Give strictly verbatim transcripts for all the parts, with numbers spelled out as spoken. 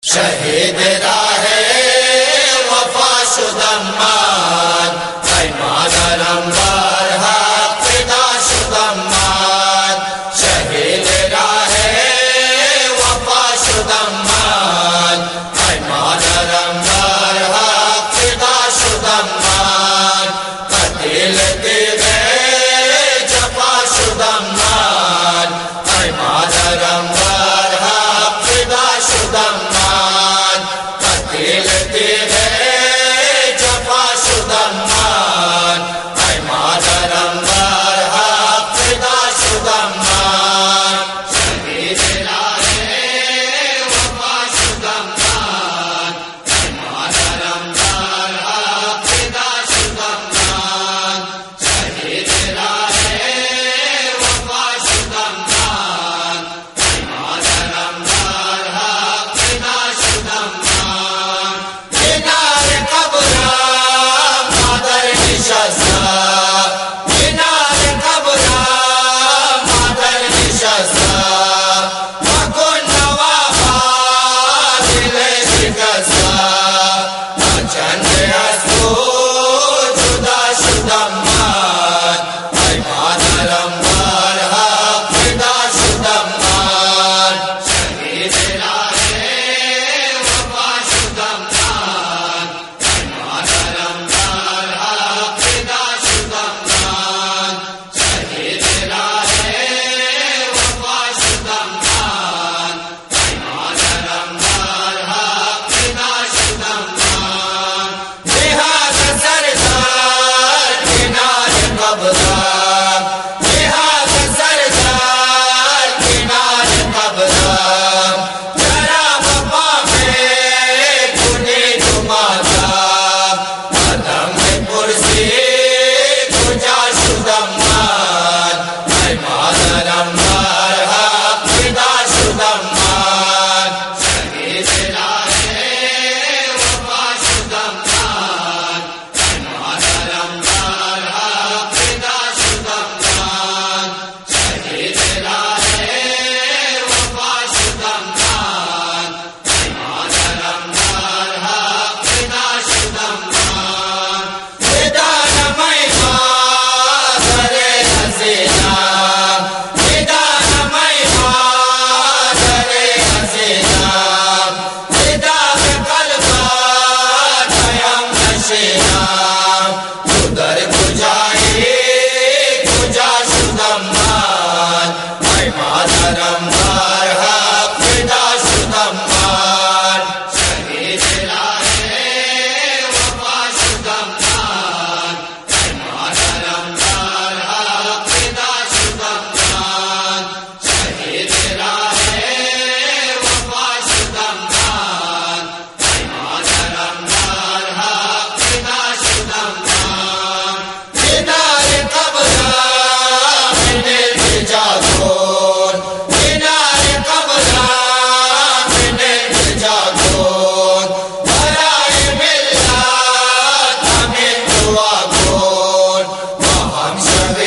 शहीद राहे वफा शुदम्मान मादरम बारहा फिदा शुदम्मान शहीद राहे वफा शुदम्मान मादरम बारहा फिदा शुदम्मान कतिल दिवे जफा शुदम्मान मादरम बारहा फिदा शुदम्मान कतिल दिवे जफा शुदम्मान मादरम बारहा फिदा शुदम्मान शहीद राहे वफा शुदम्मान मादरम बारहा फिदा शुदम्मान शहीद राहे वफा शुदम्मान मादरम बारहा फिदा शुदम्मान किनार कब्रा मादर निशस्ता किनार कब्रा मादर निशस्ता मकुन नवाबा दिल शिकस्ता चंद अस्तु जुदा शुदम्मान मादरम बारहा फिदा शुदम्मान शहीद राहे वफा शुदम्मान मादरम बारहा फिदा शुदम्मान शहीद राहे वफा शुदम्मान मादरम बारहा फिदा शुदम्मान निहाज सरदार किनार कब्रा निहाज सरदार किनार कब्रा जरा वफा में कुने जुमाता कदम कुर्सी गुजा शुदम्मान मादरम बारहा फिदा शुदम्मान शहीद राहे वफा शुदम्मान मादरम बारहा फिदा शुदम्मान शहीद राहे वफा शुदम्मान मादरम बारहा फिदा शुदम्मान निदान महिमा करे हसीना निदान महिमा करे हसीना निदान कल्बा कयम नशीना उदर गुजाई गुजा शुदम्मान मादरम बारहा फिदा शुदम्मान शहीद राहे वफा शुदम्मान मादरम बारहा फिदा शुदम्मान शहीद राहे वफा शुदम्मान मादरम बारहा फिदा शुदम्मान किनार कब्रा मिने जागोन किनार कब्रा मिने जागोन बराए मिल्लत हमें दुआ गोन हम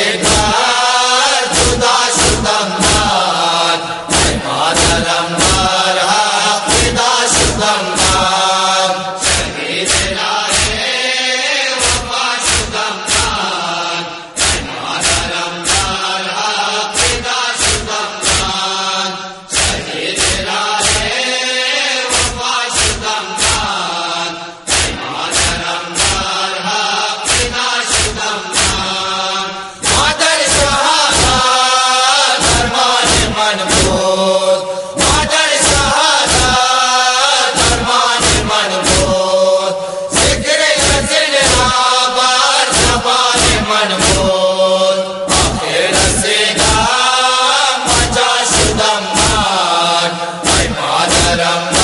शहीदार जुदा शुदम्मान मादरम बारहा फिदा शुदम्मान शहीद राहे वफा शुदम्मान मादरम बारहा फिदा शुदम्मान शहीद राहे वफा शुदम्मान मादरम बारहा फिदा शुदम्मान मादर शहादत फरमान मनबूत मादर शहादत फरमान मनबूत जिक्र रज़िल आबार ज़बान मनबूत आखिर सीधा मजा शुदम्मान मादरम